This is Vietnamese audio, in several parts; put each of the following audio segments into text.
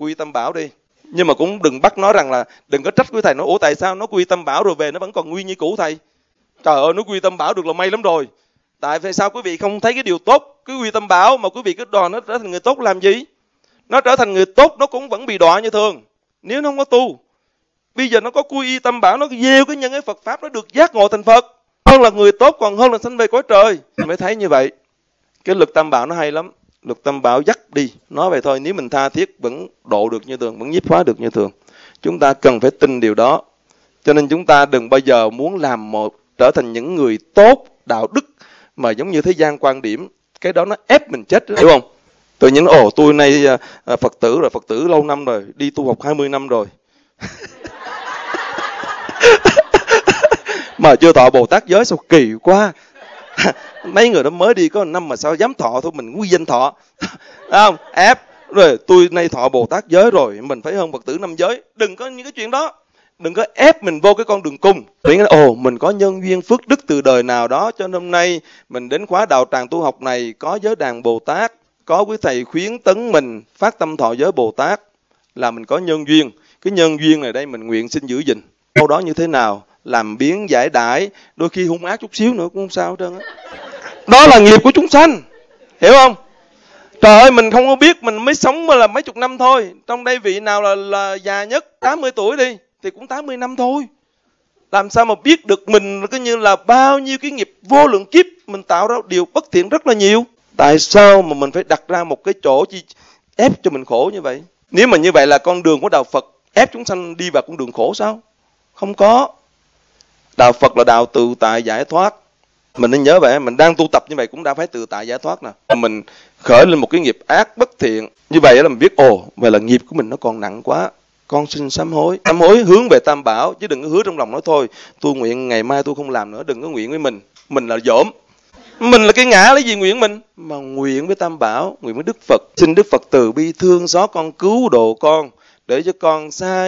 quy y Tam Bảo đi. Nhưng mà cũng đừng bắt nó rằng là, đừng có trách quý thầy nói ủa tại sao nó quy y Tam Bảo rồi về nó vẫn còn nguyên như cũ thầy. Trời ơi, nó quy y Tam Bảo được là may lắm rồi. Tại vì sao quý vị không thấy cái điều tốt cứ quy y Tam Bảo mà quý vị cứ đòi nó trở thành người tốt làm gì? Nó trở thành người tốt nó cũng vẫn bị đọa như thường nếu nó không có tu. Bây giờ nó có quy y Tam Bảo, nó gieo cái nhân cái Phật pháp, nó được giác ngộ thành Phật, hơn là người tốt, còn hơn là sanh về cõi trời. Mới thấy như vậy. Cái luật Tam Bảo nó hay lắm. Luật Tam Bảo dắt đi. Nói vậy thôi, nếu mình tha thiết vẫn độ được như thường, vẫn nhiếp hóa được như thường. Chúng ta cần phải tin điều đó. Cho nên chúng ta đừng bao giờ muốn làm trở thành những người tốt, đạo đức mà giống như thế gian quan điểm. Cái đó nó ép mình chết, hiểu không? Tự nhiên tôi nay Phật tử rồi, Phật tử lâu năm rồi, đi tu học 20 năm rồi. Mà chưa thọ Bồ Tát giới sao kỳ quá. Mấy người đó mới đi có 1 năm mà sao dám thọ thôi, mình quy danh thọ. Không, ép. Rồi tôi nay thọ Bồ Tát giới rồi, mình phải hơn Phật tử 5 giới. Đừng có những cái chuyện đó. Đừng có ép mình vô cái con đường cùng. Mình có nhân duyên phước đức từ đời nào đó cho nên hôm nay mình đến khóa đạo tràng tu học này có giới đàn Bồ Tát, có quý thầy khuyến tấn mình phát tâm thọ giới Bồ Tát là mình có nhân duyên. Cái nhân duyên này đây mình nguyện xin giữ gìn. Sau đó như thế nào? Làm biến giải đãi, đôi khi hung ác chút xíu nữa cũng không sao hết trơn á. Đó là nghiệp của chúng sanh. Hiểu không? Trời ơi, mình không có biết, mình mới sống mà là mấy chục năm thôi. Trong đây vị nào là già nhất, 80 tuổi đi, thì cũng 80 năm thôi. Làm sao mà biết được mình cứ như là bao nhiêu cái nghiệp vô lượng kiếp mình tạo ra điều bất thiện rất là nhiều. Tại sao mà mình phải đặt ra một cái chỗ ép cho mình khổ như vậy? Nếu mà như vậy là con đường của đạo Phật ép chúng sanh đi vào con đường khổ sao? Không có. Đạo Phật là đạo tự tại giải thoát. Mình nên nhớ vậy, mình đang tu tập như vậy cũng đã phải tự tại giải thoát nè. Mình khởi lên một cái nghiệp ác bất thiện, như vậy là mình biết vậy là nghiệp của mình nó còn nặng quá. Con xin sám hối. Sám hối hướng về Tam Bảo, chứ đừng có hứa trong lòng nói thôi, tôi nguyện ngày mai tôi không làm nữa, đừng có nguyện với mình. Mình là dỗm. Mình là cái ngã lấy gì nguyện mình? Mà nguyện với Tam Bảo, nguyện với Đức Phật. Xin Đức Phật từ bi thương xót con, cứu độ con, để cho con xa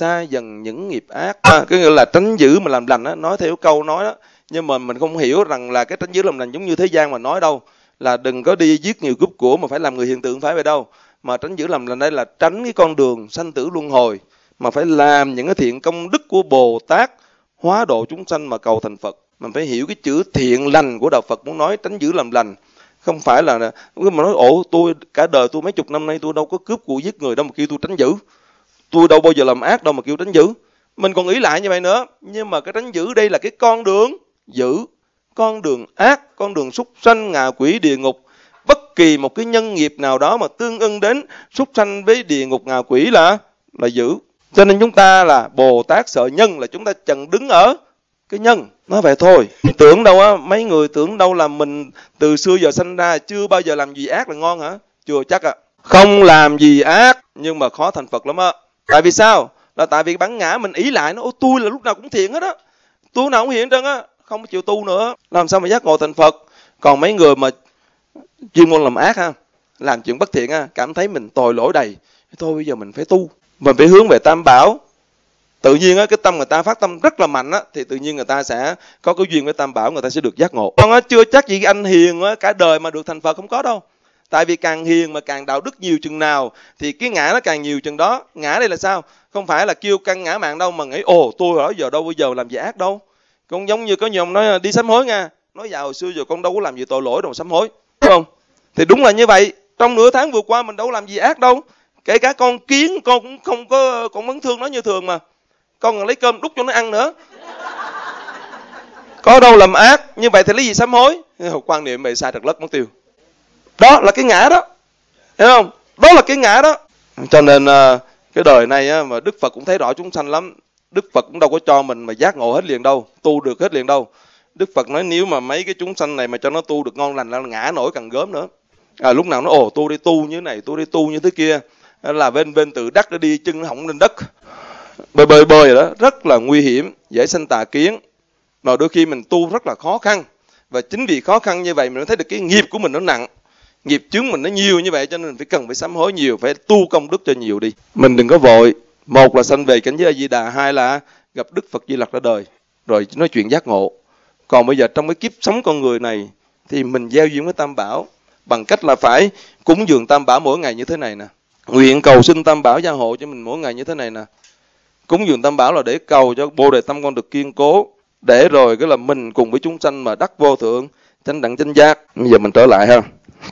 dần những nghiệp ác. Cái nghĩa là tránh giữ mà làm lành á, nói theo câu nói đó. Nhưng mà mình không hiểu rằng là cái tránh giữ làm lành giống như thế gian mà nói đâu. Là đừng có đi giết nhiều cướp của mà phải làm người hiện tượng, phải vậy đâu. Mà tránh giữ làm lành đây là tránh cái con đường sanh tử luân hồi. Mà phải làm những cái thiện công đức của Bồ Tát, hóa độ chúng sanh mà cầu thành Phật. Mình phải hiểu cái chữ thiện lành của đạo Phật muốn nói tránh giữ làm lành. Không phải là mà nói tôi cả đời tôi mấy chục năm nay tôi đâu có cướp của giết người đâu mà kêu tôi tránh giữ. Tôi đâu bao giờ làm ác đâu mà kêu tránh giữ. Mình còn nghĩ lại như vậy nữa. Nhưng mà cái tránh giữ đây là cái con đường giữ. Con đường ác, con đường súc sanh, ngạ quỷ, địa ngục. Bất kỳ một cái nhân nghiệp nào đó mà tương ưng đến súc sanh với địa ngục, ngạ quỷ là giữ. Cho nên chúng ta là Bồ Tát sợ nhân, là chúng ta chẳng đứng ở cái nhân. Nói vậy thôi. Tưởng đâu á, mấy người tưởng đâu là mình từ xưa giờ sanh ra chưa bao giờ làm gì ác là ngon hả? Chưa chắc ạ. Không làm gì ác nhưng mà khó thành Phật lắm á. Tại vì sao? Là tại vì bản ngã mình ý lại nó tôi là lúc nào cũng thiện hết á. Tôi nào cũng hiện trơn á, không chịu tu nữa. Làm sao mà giác ngộ thành Phật? Còn mấy người mà chuyên môn làm ác ha, làm chuyện bất thiện ha, cảm thấy mình tội lỗi đầy. Thôi bây giờ mình phải tu, mình phải hướng về Tam Bảo. Tự nhiên á, cái tâm người ta phát tâm rất là mạnh á, thì tự nhiên người ta sẽ có cái duyên với Tam Bảo, người ta sẽ được giác ngộ. Còn á, chưa chắc gì anh hiền á, cả đời mà được thành Phật, không có đâu. Tại vì càng hiền mà càng đạo đức nhiều chừng nào thì cái ngã nó càng nhiều chừng đó. Ngã đây là sao? Không phải là kêu căng ngã mạn đâu mà nghĩ tôi ở giờ đâu bây giờ làm gì ác đâu. Cũng giống như có nhiều ông nói đi sám hối nha. Nói vào hồi xưa giờ con đâu có làm gì tội lỗi đâu mà sám hối. Đúng không? Thì đúng là như vậy. Trong nửa tháng vừa qua mình đâu có làm gì ác đâu. Kể cả con kiến con cũng không có, con vẫn thương nó như thường mà. Con còn lấy cơm đút cho nó ăn nữa. Có đâu làm ác. Như vậy thì lấy gì sám hối? Quan niệm vậy sai trật lất mất tiêu. Đó là cái ngã đó. Hiểu không? Đó là cái ngã đó. Cho nên cái đời này á, mà Đức Phật cũng thấy rõ chúng sanh lắm. Đức Phật cũng đâu có cho mình mà giác ngộ hết liền đâu, tu được hết liền đâu. Đức Phật nói nếu mà mấy cái chúng sanh này mà cho nó tu được ngon lành là ngã nổi càng gớm nữa. Lúc nào nó tôi đi tu như thế này, tôi đi tu như thế kia, là bên tự đắc để đi chân hỏng lên đất. Bơi rồi đó, rất là nguy hiểm, dễ sanh tà kiến. Mà đôi khi mình tu rất là khó khăn. Và chính vì khó khăn như vậy mình mới thấy được cái nghiệp của mình nó nặng. Nghiệp chướng mình nó nhiều như vậy cho nên phải cần phải sám hối nhiều, phải tu công đức cho nhiều đi. Mình đừng có vội. Một là sanh về cảnh giới A Di Đà, hai là gặp Đức Phật Di Lặc ra đời, rồi nói chuyện giác ngộ. Còn bây giờ trong cái kiếp sống con người này thì mình gieo duyên với Tam Bảo bằng cách là phải cúng dường Tam Bảo mỗi ngày như thế này nè. Nguyện cầu xin Tam Bảo gia hộ cho mình mỗi ngày như thế này nè. Cúng dường Tam Bảo là để cầu cho bồ đề tâm con được kiên cố, để rồi cái là mình cùng với chúng sanh mà đắc vô thượng chánh đẳng chánh giác. Bây giờ mình trở lại ha.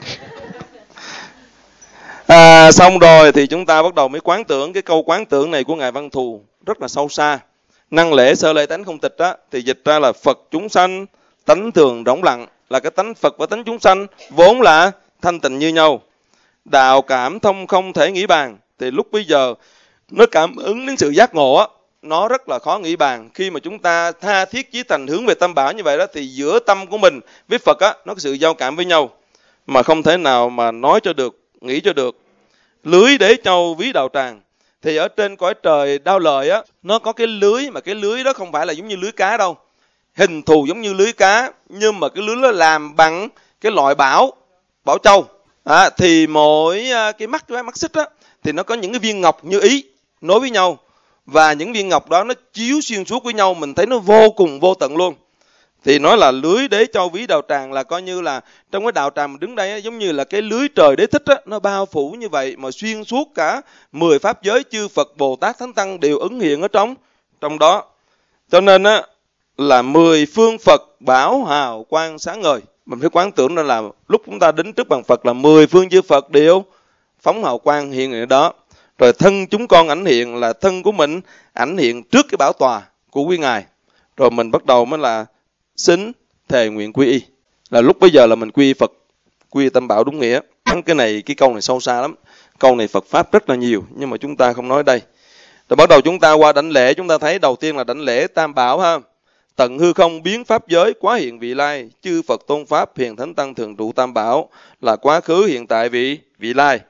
Xong rồi thì chúng ta bắt đầu mới quán tưởng. Cái câu quán tưởng này của Ngài Văn Thù rất là sâu xa. Năng lễ sơ lễ tánh không tịch á, thì dịch ra là Phật chúng sanh tánh thường rỗng lặng, là cái tánh Phật và tánh chúng sanh vốn là thanh tịnh như nhau. Đạo cảm thông không thể nghĩ bàn, thì lúc bây giờ nó cảm ứng đến sự giác ngộ á, nó rất là khó nghĩ bàn. Khi mà chúng ta tha thiết chí thành hướng về Tam Bảo như vậy đó, thì giữa tâm của mình với Phật á, nó có sự giao cảm với nhau mà không thể nào mà nói cho được, nghĩ cho được. Lưới đế châu ví đạo tràng, thì ở trên cõi trời Đao Lợi á, nó có cái lưới, mà cái lưới đó không phải là giống như lưới cá đâu, hình thù giống như lưới cá, nhưng mà cái lưới nó làm bằng cái loại bảo châu. Thì mỗi cái mắt xích á, thì nó có những cái viên ngọc như ý nối với nhau, và những viên ngọc đó nó chiếu xuyên suốt với nhau, mình thấy nó vô cùng vô tận luôn. Thì nói là lưới đế châu ví đạo tràng, là coi như là trong cái đạo tràng mình đứng đây á, giống như là cái lưới trời đế thích á, nó bao phủ như vậy mà xuyên suốt cả 10 pháp giới, chư Phật Bồ Tát Thánh Tăng đều ứng hiện ở trong đó. Cho nên á, là 10 phương Phật bảo hào quang sáng ngời. Mình phải quán tưởng đó là lúc chúng ta đến trước bàn Phật là 10 phương chư Phật đều phóng hào quang hiện ở đó. Rồi thân chúng con ảnh hiện là thân của mình ảnh hiện trước cái bảo tòa của quý Ngài. Rồi mình bắt đầu mới là xính thề nguyện quy y. Là lúc bây giờ là mình quy y Phật, quy y Tam Bảo đúng nghĩa. Cái câu này sâu xa lắm. Câu này Phật Pháp rất là nhiều, nhưng mà chúng ta không nói đây. Rồi bắt đầu chúng ta qua đảnh lễ, chúng ta thấy đầu tiên là đảnh lễ Tam Bảo ha. Tận hư không biến pháp giới, quá hiện vị lai, chư Phật tôn pháp hiền thánh tăng thường trụ Tam Bảo, là quá khứ hiện tại vị lai.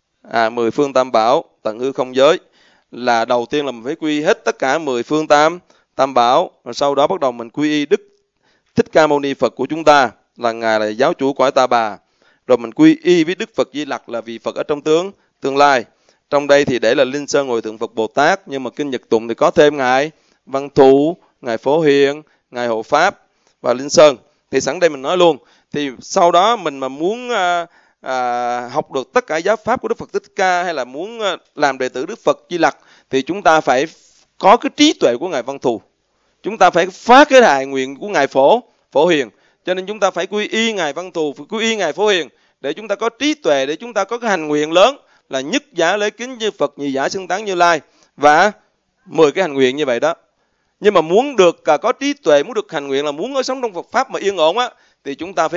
10 phương Tam Bảo, tận hư không giới, là đầu tiên là mình phải quy hết tất cả 10 phương Tam Bảo. Rồi sau đó bắt đầu mình quy y Đức Thích Ca Mâu Ni Phật của chúng ta, là Ngài là giáo chủ cõi Ta Bà. Rồi mình quy y với Đức Phật Di Lặc, là vị Phật ở trong tương lai. Trong đây thì để là Linh Sơn Ngồi Thượng Phật Bồ Tát, nhưng mà kinh Nhật Tụng thì có thêm Ngài Văn Thù, Ngài Phổ Hiền, Ngài Hộ Pháp và Linh Sơn. Thì sẵn đây mình nói luôn. Thì sau đó mình mà muốn học được tất cả giáo pháp của Đức Phật Thích Ca, hay là muốn làm đệ tử Đức Phật Di Lặc, thì chúng ta phải có cái trí tuệ của Ngài Văn Thù. Chúng ta phải phát cái hài nguyện của Ngài Phổ Hiền. Cho nên chúng ta phải quy y Ngài Văn Thù, phải quy y Ngài Phổ Hiền, để chúng ta có trí tuệ, để chúng ta có cái hành nguyện lớn là nhất giả lễ kính như Phật, nhị giả xưng tán Như Lai, và 10 cái hành nguyện như vậy đó. Nhưng mà muốn được có trí tuệ, muốn được hành nguyện, là muốn ở sống trong Phật Pháp mà yên ổn á, thì chúng ta phải